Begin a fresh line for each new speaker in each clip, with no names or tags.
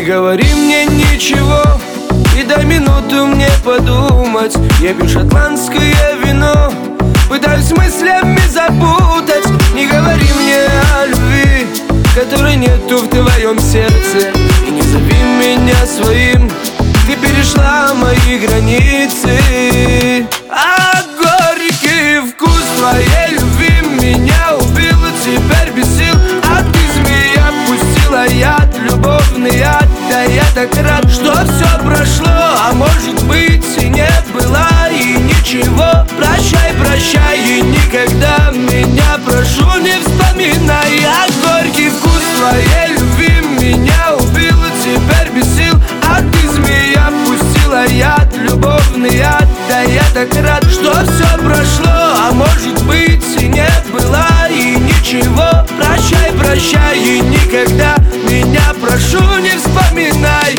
говори мне ничего и дай минуту мне подумать. Я пью шотландское вино, пытаюсь мыслями запутать. Не говори мне о любви, которой нету в твоем сердце, и не зови меня своим, ты перешла мои границы. А горький вкус твоей любви меня убил, теперь без сил. А ты, змея, пустила яд, любовный яд. Да я так рад, что все прошло, а может быть и не было, и ничего. Прощай, прощай, и никогда меня, прошу, не вспоминай. А горький вкус твоей любви меня убил, теперь без сил. А ты, змея, пустила яд, любовный яд. Да я так рад, что все прошло, а может быть и не было, и ничего. Прощай, прощай, и никогда меня, прошу, не вспоминай.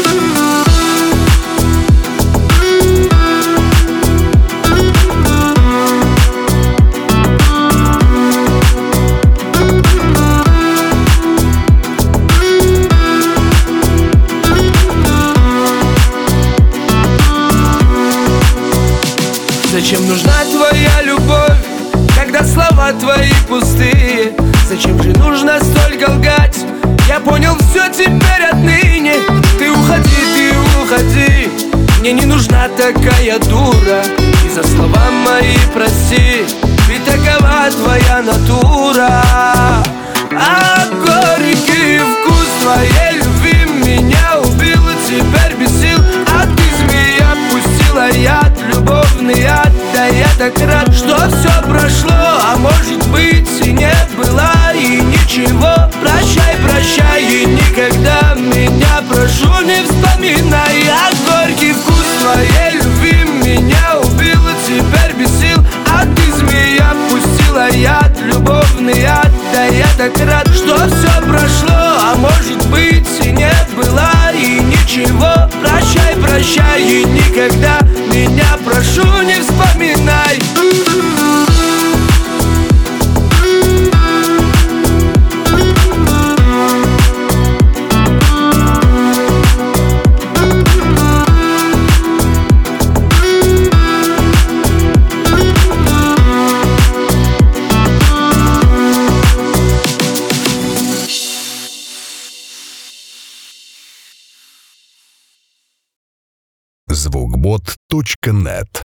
Зачем нужна твоя любовь, когда слова твои пустые? Зачем же нужно столько лгать? Я понял все теперь отныне. Ты уходи, мне не нужна такая дура. И за слова мои прости, ведь такова твоя натура. А горький вкус твоей любви меня убил, теперь без сил. А ты, змея, пустила яд, любовный яд. Да я так рад, что все прошло, а может быть и не было, и ничего. Прощай, прощай, и никогда меня, прошу, не вспоминай. А горький вкус твоей любви меня убил, теперь без сил. А ты, змея, пустила яд, любовный яд. Да я так рад, что все прошло, а может быть и не было, и ничего. Прощай, прощай, и никогда меня, прошу, не вспоминай.
Звукбот.нет